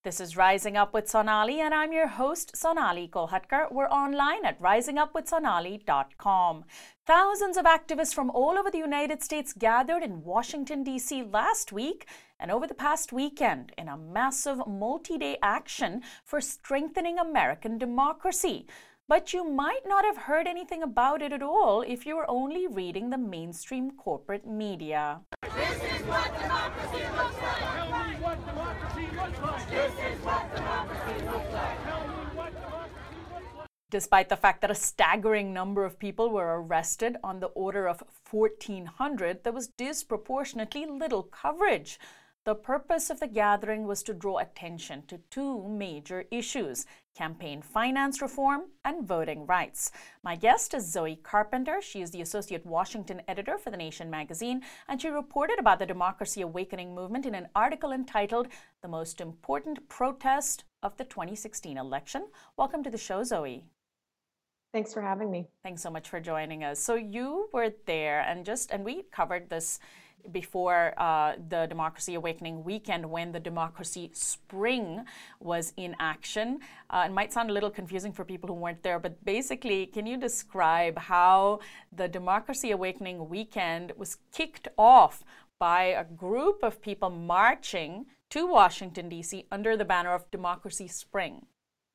This is Rising Up with Sonali, and I'm your host, Sonali Kolhatkar. We're online at risingupwithsonali.com. Thousands of activists from all over the United States gathered in Washington, D.C. last week and over the past weekend in a massive multi-day action for strengthening American democracy. But you might not have heard anything about it at all if you were only reading the mainstream corporate media. This is what democracy looks like. Tell me what democracy looks like. This is what democracy looks like. Tell me what democracy looks like. Despite the fact that a staggering number of people were arrested, on the order of 1,400, there was disproportionately little coverage. The purpose of the gathering was to draw attention to two major issues: campaign finance reform and voting rights. My guest is Zoe Carpenter. She is the Associate Washington Editor for The Nation magazine, and she reported about the Democracy Awakening movement in an article entitled "The Most Important Protest of the 2016 Election." Welcome to the show, Zoe. Thanks for having me. Thanks so much for joining us. So you were there, and we covered this before the Democracy Awakening weekend, when the Democracy Spring was in action. It might sound a little confusing for people who weren't there, but basically, can you describe how the Democracy Awakening weekend was kicked off by a group of people marching to Washington, D.C. under the banner of Democracy Spring?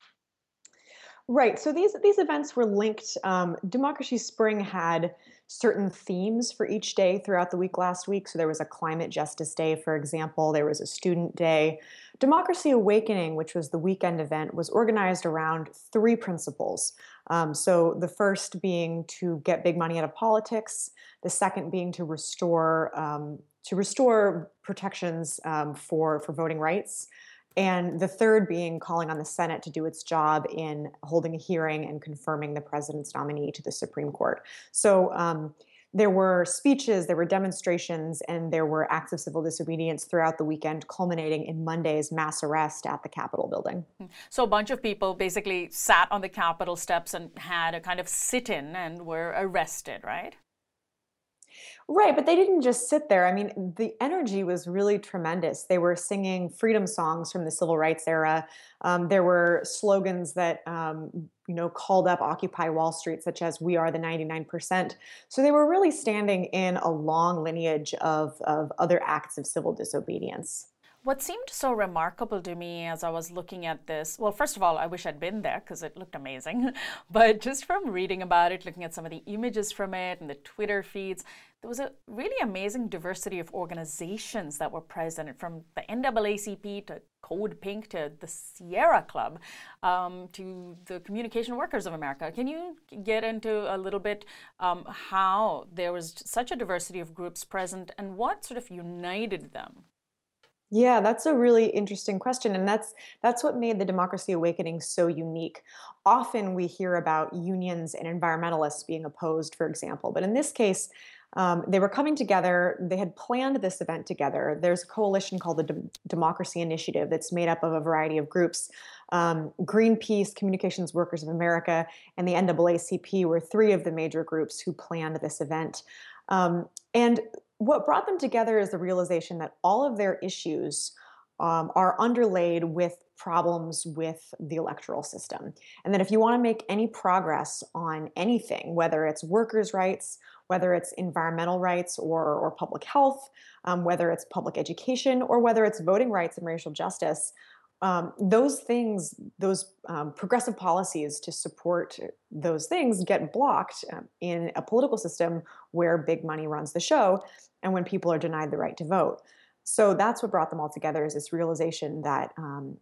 Right. So these events were linked. Democracy Spring had certain themes for each day throughout the week last week. So there was a Climate Justice Day, for example. There was a Student Day. Democracy Awakening, which was the weekend event, was organized around three principles. So the first being to get big money out of politics. The second being to restore protections for voting rights. And the third being calling on the Senate to do its job in holding a hearing and confirming the president's nominee to the Supreme Court. So there were speeches, there were demonstrations, and there were acts of civil disobedience throughout the weekend, culminating in Monday's mass arrest at the Capitol building. So a bunch of people basically sat on the Capitol steps and had a kind of sit-in and were arrested, right? Right, but they didn't just sit there. I mean, the energy was really tremendous. They were singing freedom songs from the civil rights era. There were slogans that, called up Occupy Wall Street, such as "We are the 99%." So they were really standing in a long lineage of other acts of civil disobedience. What seemed so remarkable to me as I was looking at this, well, first of all, I wish I'd been there because it looked amazing. But just from reading about it, looking at some of the images from it and the Twitter feeds, there was a really amazing diversity of organizations that were present, from the NAACP to Code Pink to the Sierra Club to the Communication Workers of America. Can you get into a little bit how there was such a diversity of groups present and what sort of united them? Yeah, that's a really interesting question. And that's what made the Democracy Awakening so unique. Often we hear about unions and environmentalists being opposed, for example. But in this case, they were coming together. They had planned this event together. There's a coalition called the Democracy Initiative that's made up of a variety of groups. Greenpeace, Communications Workers of America, and the NAACP were three of the major groups who planned this event. And what brought them together is the realization that all of their issues are underlaid with problems with the electoral system. And that if you want to make any progress on anything, whether it's workers' rights, whether it's environmental rights or public health, whether it's public education, or whether it's voting rights and racial justice, those things, those progressive policies to support those things get blocked in a political system where big money runs the show and when people are denied the right to vote. So that's what brought them all together, is this realization that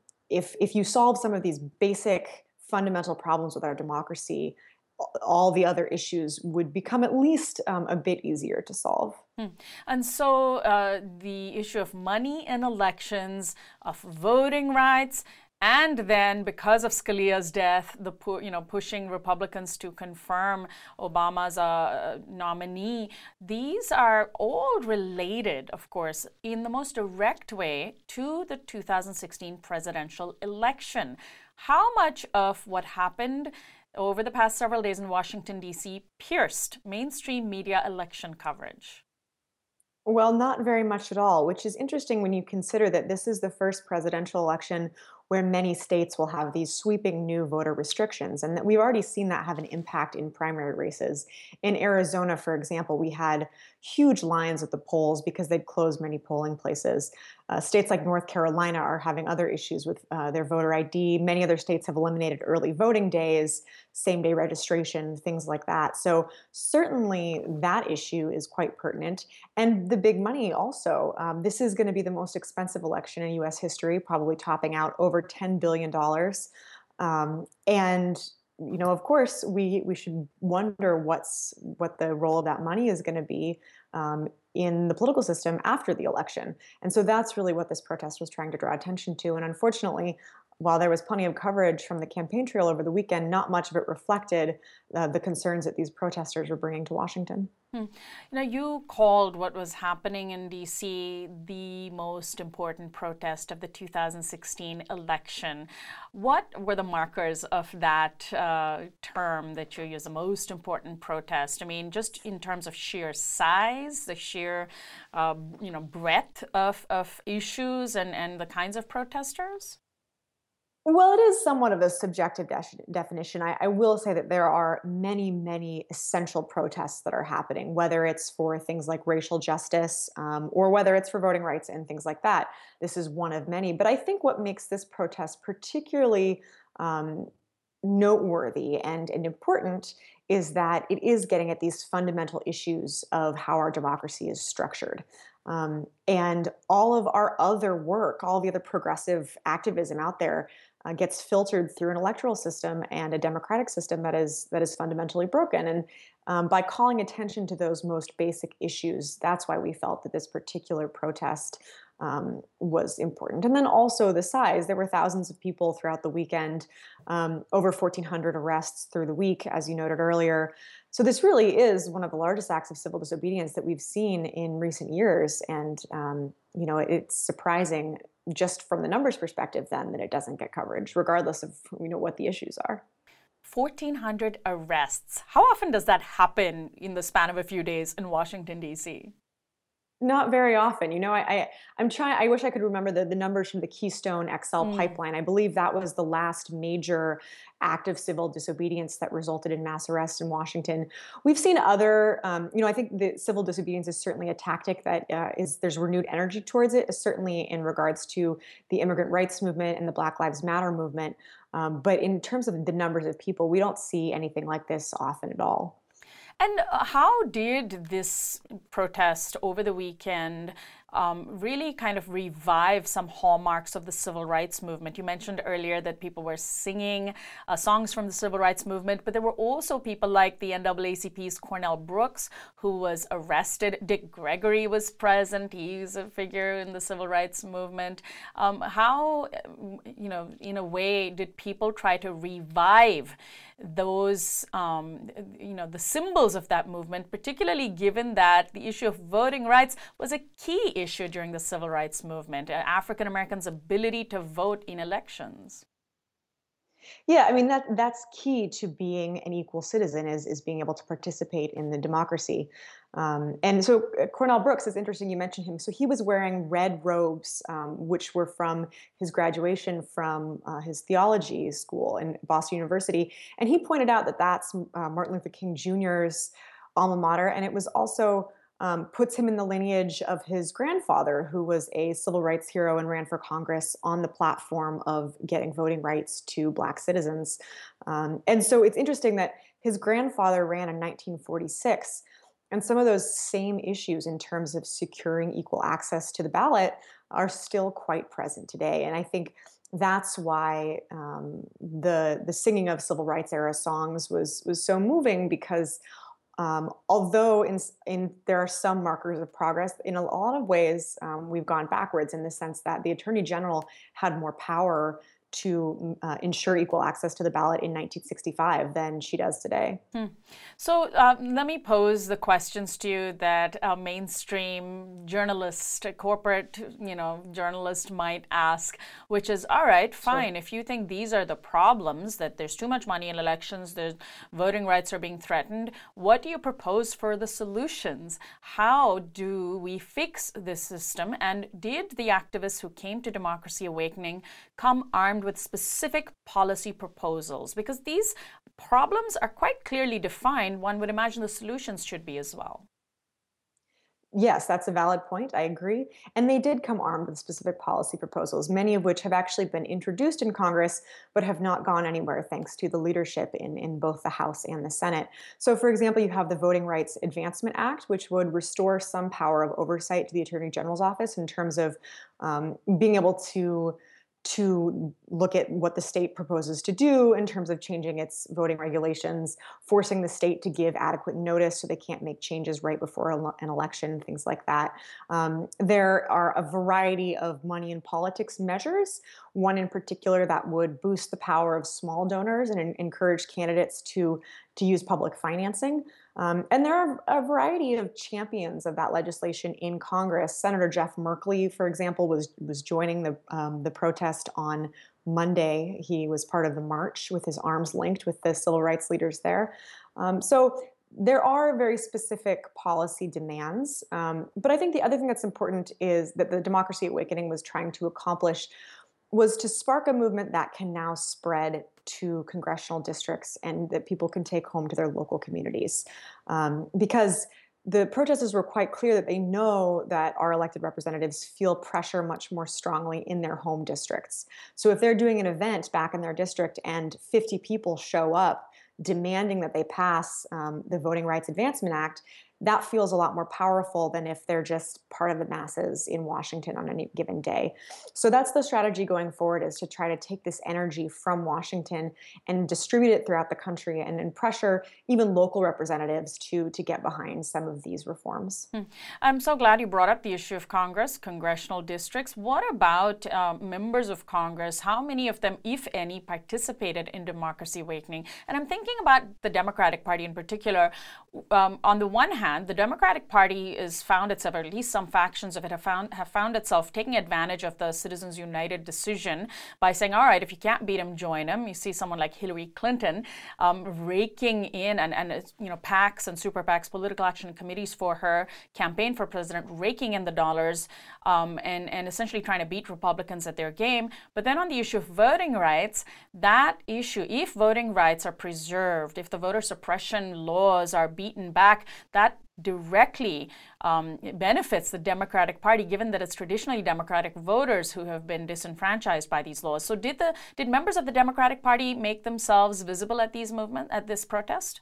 if you solve some of these basic fundamental problems with our democracy, all the other issues would become at least a bit easier to solve. And so the issue of money in elections, of voting rights, and then because of Scalia's death, pushing Republicans to confirm Obama's nominee, these are all related, of course, in the most direct way to the 2016 presidential election. How much of what happened over the past several days in Washington, D.C. pierced mainstream media election coverage? Well, not very much at all, which is interesting when you consider that this is the first presidential election where many states will have these sweeping new voter restrictions. And that we've already seen that have an impact in primary races. In Arizona, for example, we had huge lines at the polls because they'd closed many polling places. States like North Carolina are having other issues with their voter ID. Many other states have eliminated early voting days, same day registration, things like that. So, certainly that issue is quite pertinent. And the big money also. This is going to be the most expensive election in US history, probably topping out over $10 billion. And of course, we should wonder what the role of that money is going to be in the political system after the election. And so that's really what this protest was trying to draw attention to. And unfortunately, while there was plenty of coverage from the campaign trail over the weekend, not much of it reflected the concerns that these protesters were bringing to Washington. You called what was happening in DC the most important protest of the 2016 election. What were the markers of that term that you use, the most important protest? I mean, just in terms of sheer size, the sheer, breadth of issues and the kinds of protesters? Well, it is somewhat of a subjective definition. I will say that there are many, many essential protests that are happening, whether it's for things like racial justice or whether it's for voting rights and things like that. This is one of many. But I think what makes this protest particularly noteworthy and important is that it is getting at these fundamental issues of how our democracy is structured. And all of our other work, all the other progressive activism out there gets filtered through an electoral system and a democratic system that is fundamentally broken. And by calling attention to those most basic issues, that's why we felt that this particular protest was important. And then also the size. There were thousands of people throughout the weekend, over 1,400 arrests through the week, as you noted earlier. So this really is one of the largest acts of civil disobedience that we've seen in recent years. And, it's surprising just from the numbers perspective then that it doesn't get coverage, regardless of, what the issues are. 1,400 arrests. How often does that happen in the span of a few days in Washington, D.C.? Not very often. I'm trying. I wish I could remember the numbers from the Keystone XL pipeline. I believe that was the last major act of civil disobedience that resulted in mass arrests in Washington. We've seen other. I think the civil disobedience is certainly a tactic that there's renewed energy towards it. Certainly in regards to the immigrant rights movement and the Black Lives Matter movement. But in terms of the numbers of people, we don't see anything like this often at all. And how did this protest over the weekend really kind of revive some hallmarks of the civil rights movement? You mentioned earlier that people were singing songs from the civil rights movement, but there were also people like the NAACP's Cornell Brooks, who was arrested. Dick Gregory was present. He's a figure in the civil rights movement. How, in a way, did people try to revive those, the symbols of that movement, particularly given that the issue of voting rights was a key issue during the civil rights movement, African Americans' ability to vote in elections? Yeah, I mean that's key to being an equal citizen is being able to participate in the democracy. And so Cornell Brooks is interesting. You mentioned him. So he was wearing red robes, which were from his graduation from his theology school in Boston University. And he pointed out that that's Martin Luther King Jr.'s alma mater, and it was also puts him in the lineage of his grandfather, who was a civil rights hero and ran for Congress on the platform of getting voting rights to Black citizens. And so it's interesting that his grandfather ran in 1946. And some of those same issues in terms of securing equal access to the ballot are still quite present today. And I think that's why the singing of civil rights era songs was so moving, because although there are some markers of progress, in a lot of ways we've gone backwards in the sense that the Attorney General had more power to ensure equal access to the ballot in 1965 than she does today. So let me pose the questions to you that a mainstream journalist, a corporate, journalist might ask, which is, all right, fine. Sure. If you think these are the problems, that there's too much money in elections, there's voting rights are being threatened, what do you propose for the solutions? How do we fix this system? And did the activists who came to Democracy Awakening come armed armed with specific policy proposals? Because these problems are quite clearly defined. One would imagine the solutions should be as well. Yes, that's a valid point. I agree. And they did come armed with specific policy proposals, many of which have actually been introduced in Congress, but have not gone anywhere thanks to the leadership in both the House and the Senate. So, for example, you have the Voting Rights Advancement Act, which would restore some power of oversight to the Attorney General's office in terms of being able to look at what the state proposes to do in terms of changing its voting regulations, forcing the state to give adequate notice so they can't make changes right before an election, things like that. There are a variety of money in politics measures, one in particular that would boost the power of small donors and encourage candidates to use public financing. And there are a variety of champions of that legislation in Congress. Senator Jeff Merkley, for example, was joining the protest on Monday. He was part of the march with his arms linked with the civil rights leaders there. So there are very specific policy demands. But I think the other thing that's important is that the Democracy Awakening was trying to accomplish was to spark a movement that can now spread to congressional districts and that people can take home to their local communities. Because the protesters were quite clear that they know that our elected representatives feel pressure much more strongly in their home districts. So if they're doing an event back in their district and 50 people show up demanding that they pass the Voting Rights Advancement Act, that feels a lot more powerful than if they're just part of the masses in Washington on any given day. So that's the strategy going forward, is to try to take this energy from Washington and distribute it throughout the country and pressure even local representatives to get behind some of these reforms. I'm so glad you brought up the issue of Congress, congressional districts. What about members of Congress? How many of them, if any, participated in Democracy Awakening? And I'm thinking about the Democratic Party in particular. On the one hand, the Democratic Party is found itself, or at least some factions of it have found itself taking advantage of the Citizens United decision by saying, all right, if you can't beat him, join him. You see someone like Hillary Clinton raking in and PACs and super PACs, political action committees for her campaign for president, raking in the dollars and essentially trying to beat Republicans at their game. But then on the issue of voting rights, that issue, if voting rights are preserved, if the voter suppression laws are beaten back, that directly benefits the Democratic Party, given that it's traditionally Democratic voters who have been disenfranchised by these laws. So did members of the Democratic Party make themselves visible at this protest?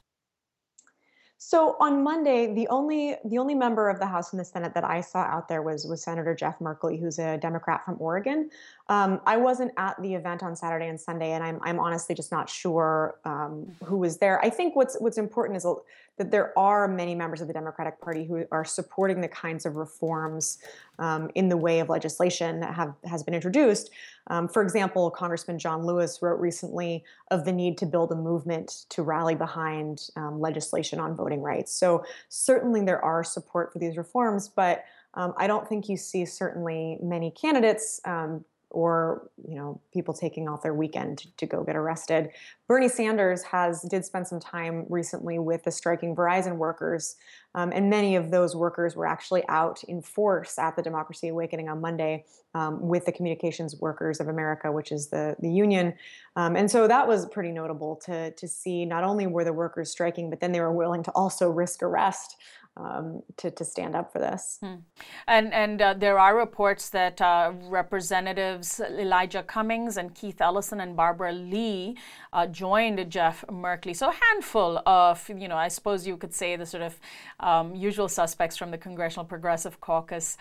So on Monday, the only member of the House and the Senate that I saw out there was Senator Jeff Merkley, who's a Democrat from Oregon. I wasn't at the event on Saturday and Sunday, and I'm honestly just not sure who was there. I think what's important is that there are many members of the Democratic Party who are supporting the kinds of reforms in the way of legislation that has been introduced. For example, Congressman John Lewis wrote recently of the need to build a movement to rally behind legislation on voting rights. So certainly there are support for these reforms, but I don't think you see certainly many candidates or people taking off their weekend to go get arrested. Bernie Sanders did spend some time recently with the striking Verizon workers, and many of those workers were actually out in force at the Democracy Awakening on Monday with the Communications Workers of America, which is the union. And so that was pretty notable to see. Not only were the workers striking, but then they were willing to also risk arrest to stand up for this. And there are reports that Representatives Elijah Cummings and Keith Ellison and Barbara Lee joined Jeff Merkley. So a handful of, I suppose you could say the sort of usual suspects from the Congressional Progressive Caucus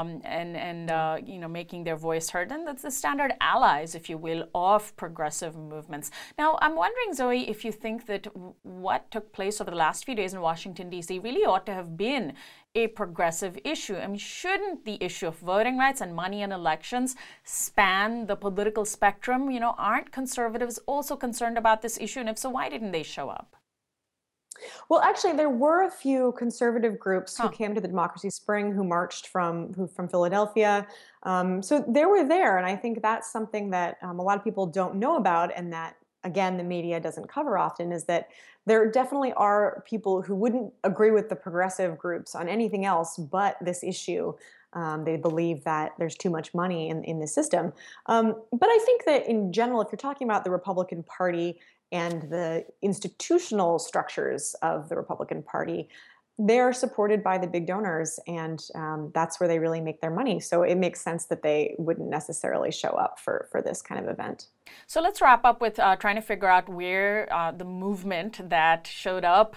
making their voice heard. And that's the standard allies, if you will, of progressive movements. Now, I'm wondering, Zoe, if you think that what took place over the last few days in Washington, D.C. really ought to have been a progressive issue. I mean, shouldn't the issue of voting rights and money in elections span the political spectrum? Aren't conservatives also concerned about this issue? And if so, why didn't they show up? Well, actually, there were a few conservative groups who came to the Democracy Spring, who marched from Philadelphia. So they were there, and I think that's something that a lot of people don't know about, and that, again, the media doesn't cover often, is that there definitely are people who wouldn't agree with the progressive groups on anything else but this issue. They believe that there's too much money in the system. But I think that in general, if you're talking about the Republican Party and the institutional structures of the Republican Party, they're supported by the big donors, and that's where they really make their money. So it makes sense that they wouldn't necessarily show up for this kind of event. So let's wrap up with trying to figure out where the movement that showed up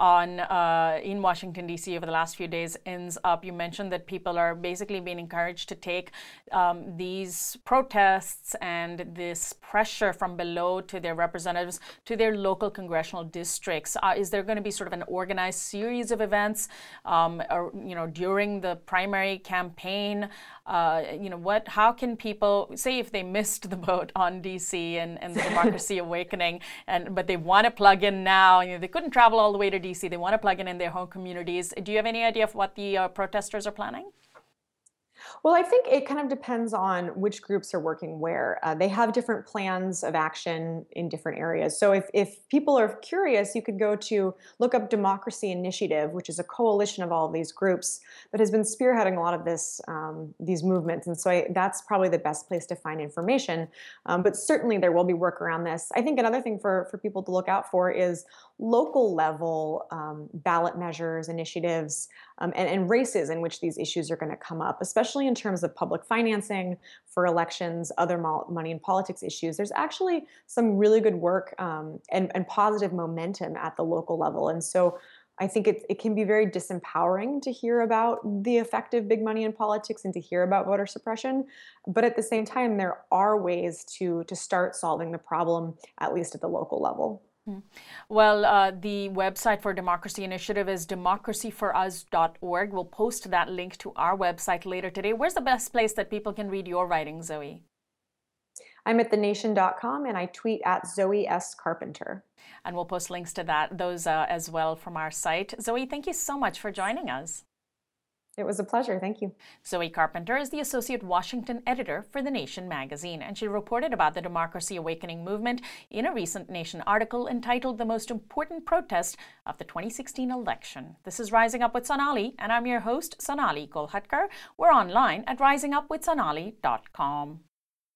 in Washington, D.C. over the last few days ends up. You mentioned that people are basically being encouraged to take these protests and this pressure from below to their representatives, to their local congressional districts. Is there going to be sort of an organized series of events during the primary campaign? How can people, say if they missed the boat on DC and the Democracy Awakening, but they want to plug in now, they couldn't travel all the way to DC, they want to plug in their home communities. Do you have any idea of what the protesters are planning? Well, I think it kind of depends on which groups are working where. They have different plans of action in different areas. So if people are curious, you could look up Democracy Initiative, which is a coalition of all of these groups that has been spearheading a lot of these movements. And so that's probably the best place to find information. But certainly there will be work around this. I think another thing for people to look out for is local level ballot measures, initiatives, and races in which these issues are going to come up, especially in terms of public financing for elections, other money and politics issues. There's actually some really good work and positive momentum at the local level. And so I think it can be very disempowering to hear about the effect of big money in politics and to hear about voter suppression. But at the same time, there are ways to start solving the problem, at least at the local level. Well, the website for Democracy Initiative is democracyforus.org. We'll post that link to our website later today. Where's the best place that people can read your writing, Zoe? I'm at thenation.com, and I tweet at Zoe S. Carpenter. And we'll post links to those as well from our site. Zoe, thank you so much for joining us. It was a pleasure. Thank you. Zoe Carpenter is the Associate Washington Editor for The Nation magazine, and she reported about the Democracy Awakening movement in a recent Nation article entitled The Most Important Protest of the 2016 Election. This is Rising Up with Sonali, and I'm your host, Sonali Kolhatkar. We're online at risingupwithsonali.com.